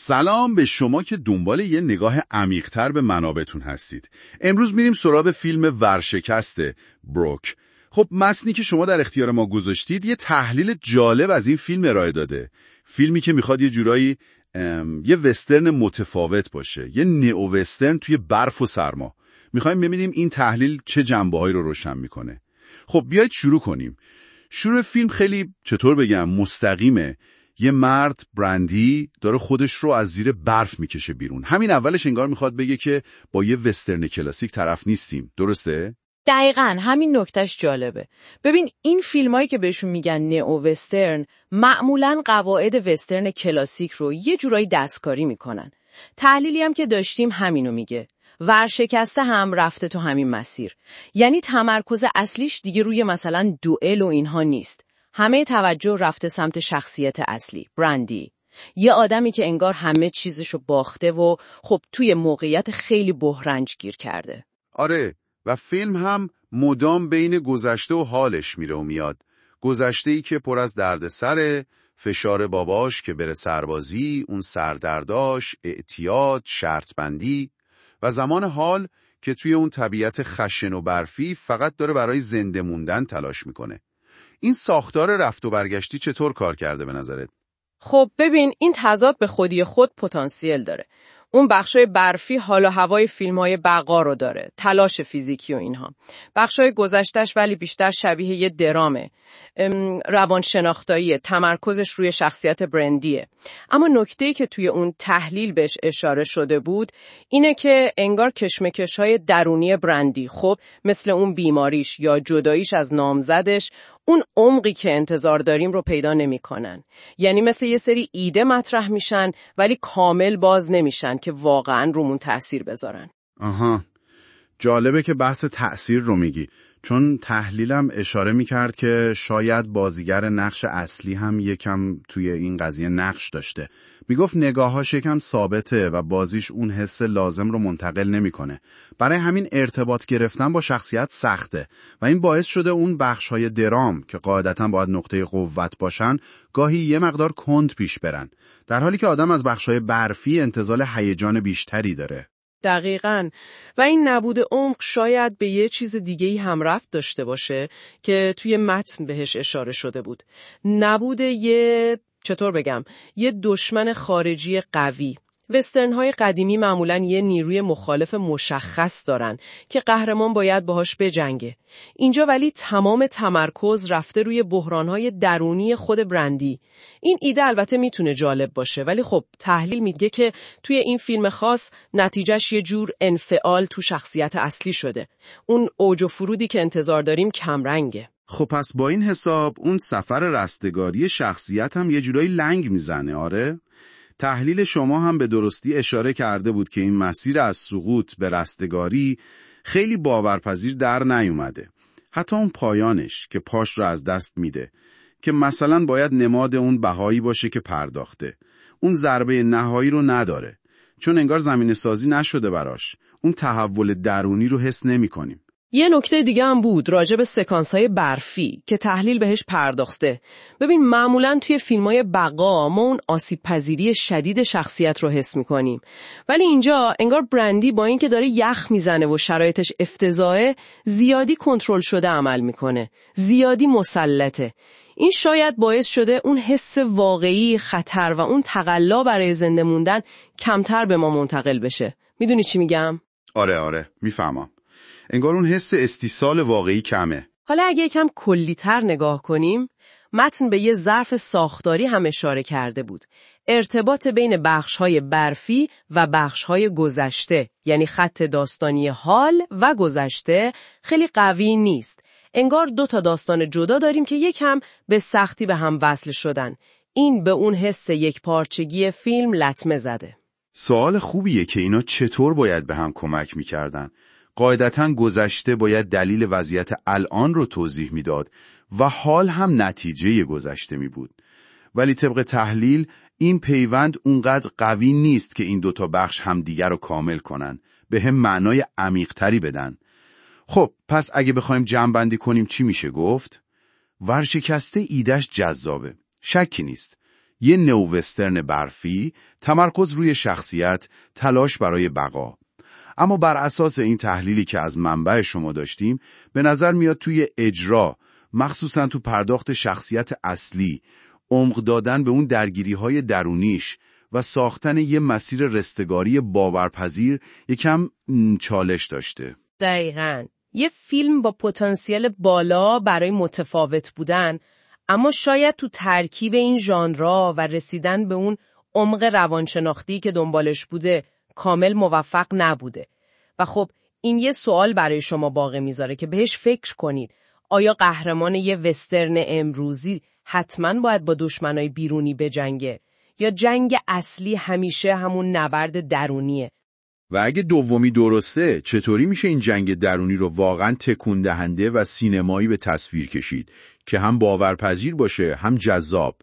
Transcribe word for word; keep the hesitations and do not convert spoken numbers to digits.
سلام به شما که دنبال یه نگاه عمیق‌تر به منابعتون هستید. امروز میریم سراغ فیلم ورشکست بروک. خب متنی که شما در اختیار ما گذاشتید یه تحلیل جالب از این فیلم ارائه داده. فیلمی که میخواد یه جورایی یه وسترن متفاوت باشه، یه نئو وسترن توی برف و سرما. میخوایم ببینیم این تحلیل چه جنبه‌هایی رو روشن میکنه. خب بیایید شروع کنیم. شروع فیلم خیلی چطور بگم مستقیمه. یه مرد برندی داره خودش رو از زیر برف میکشه بیرون. همین اولش انگار میخواد بگه که با یه وسترن کلاسیک طرف نیستیم. درسته؟ دقیقاً همین نکتهش جالبه. ببین این فیلمایی که بهشون میگن نئو وسترن معمولاً قواعد وسترن کلاسیک رو یه جورایی دستکاری میکنن. تحلیلی هم که داشتیم همینو میگه. ورشکسته هم رفته تو همین مسیر. یعنی تمرکز اصلیش دیگه روی مثلا دوئل و اینها نیست. همه توجه رفته سمت شخصیت اصلی، برندی. یه آدمی که انگار همه چیزشو باخته و خب توی موقعیت خیلی بحرانج گیر کرده. آره، و فیلم هم مدام بین گذشته و حالش میره و میاد. گذشته‌ای که پر از دردسره، فشار باباش که بره سربازی، اون سردرداش، اعتیاد، شرطبندی، و زمان حال که توی اون طبیعت خشن و برفی فقط داره برای زنده موندن تلاش میکنه. این ساختار رفت و برگشتی چطور کار کرده به نظرت؟ خب ببین این تضاد به خودی خود پتانسیل داره. اون بخشای برفی حال و هوای فیلم‌های بقا رو داره، تلاش فیزیکی و اینها. بخشای گذشته‌اش ولی بیشتر شبیه یه درامه، روانشناختاییه، تمرکزش روی شخصیت برندیه. اما نکته‌ای که توی اون تحلیل بهش اشاره شده بود اینه که انگار کشمکش‌های درونی برندی، خب مثل اون بیماریش یا جداییش از نامزدش، اون عمقی که انتظار داریم رو پیدا نمی‌کنن. یعنی مثل یه سری ایده مطرح میشن ولی کامل باز نمیشن که واقعاً رومون تأثیر بذارن. آها، جالبه که بحث تأثیر رو میگی، چون تحلیلم اشاره میکرد که شاید بازیگر نقش اصلی هم یکم توی این قضیه نقش داشته. میگفت نگاهاش یکم ثابته و بازیش اون حس لازم رو منتقل نمیکنه. برای همین ارتباط گرفتن با شخصیت سخته و این باعث شده اون بخش‌های درام که قاعدتاً باید نقطه قوت باشن گاهی یه مقدار کند پیش برن، در حالی که آدم از بخش‌های برفی انتظار هیجان بیشتری داره. دقیقاً. و این نبود عمق شاید به یه چیز دیگه‌ای هم رفت داشته باشه که توی متن بهش اشاره شده بود. نبود یه چطور بگم یه دشمن خارجی قوی. وسترن‌های قدیمی معمولاً یه نیروی مخالف مشخص دارن که قهرمان باید باهاش بجنگه. اینجا ولی تمام تمرکز رفته روی بحران‌های درونی خود برندی. این ایده البته میتونه جالب باشه ولی خب تحلیل میگه که توی این فیلم خاص نتیجهش یه جور انفعال تو شخصیت اصلی شده. اون اوج و فرودی که انتظار داریم کمرنگه. خب پس با این حساب اون سفر رستگاری شخصیت هم یه جورایی لنگ میزنه. آره؟ تحلیل شما هم به درستی اشاره کرده بود که این مسیر از سقوط به رستگاری خیلی باورپذیر در نیومده. حتی اون پایانش که پاش رو از دست میده، که مثلا باید نماد اون بهایی باشه که پرداخته. اون ضربه نهایی رو نداره، چون انگار زمینه سازی نشده براش. اون تحول درونی رو حس نمی کنیم. یه نکته دیگه هم بود راجع به سکانس‌های برفی که تحلیل بهش پرداخته. ببین معمولاً توی فیلم‌های بقا ما اون آسیب پذیری شدید شخصیت رو حس می‌کنیم، ولی اینجا انگار برندی با اینکه داره یخ میزنه و شرایطش افتضاحه زیادی کنترل شده عمل می‌کنه، زیادی مسلطه. این شاید باعث شده اون حس واقعی خطر و اون تقلا برای زنده موندن کمتر به ما منتقل بشه. میدونی چی میگم؟ آره آره میفهمم. انگار اون حس استیصال واقعی کمه. حالا اگه یکم کلی‌تر نگاه کنیم، متن به یه ظرف ساختاری هم اشاره کرده بود. ارتباط بین بخش‌های برفی و بخش‌های گذشته، یعنی خط داستانی حال و گذشته خیلی قوی نیست. انگار دو تا داستان جدا داریم که یکم به سختی به هم وصل شدن. این به اون حس یک پارچگی فیلم لطمه زده. سوال خوبیه که اینا چطور باید به هم کمک می‌کردن. قاعدتاً گذشته باید دلیل وضعیت الان رو توضیح میداد و حال هم نتیجه گذشته می بود. ولی طبق تحلیل این پیوند اونقدر قوی نیست که این دوتا بخش همدیگر رو کامل کنن، به هم معنای عمیق‌تری بدن. خب پس اگه بخوایم جمع‌بندی کنیم چی میشه گفت؟ ورشکسته ایدهش جذابه، شکی نیست. یه نووسترن برفی، تمرکز روی شخصیت، تلاش برای بقا. اما بر اساس این تحلیلی که از منبع شما داشتیم، به نظر میاد توی اجرا، مخصوصا تو پرداخت شخصیت اصلی، عمق دادن به اون درگیری‌های درونیش و ساختن یه مسیر رستگاری باورپذیر یکم چالش داشته. دقیقاً. یه فیلم با پتانسیل بالا برای متفاوت بودن، اما شاید تو ترکیب این ژانرها و رسیدن به اون عمق روانشناختی که دنبالش بوده کامل موفق نبوده. و خب این یه سوال برای شما باقی میذاره که بهش فکر کنید. آیا قهرمان یه وسترن امروزی حتماً باید با دشمنای بیرونی بجنگه؟ یا جنگ اصلی همیشه همون نبرد درونیه؟ و اگه دومی درسته، چطوری میشه این جنگ درونی رو واقعاً تکون دهنده و سینمایی به تصویر کشید که هم باورپذیر باشه، هم جذاب؟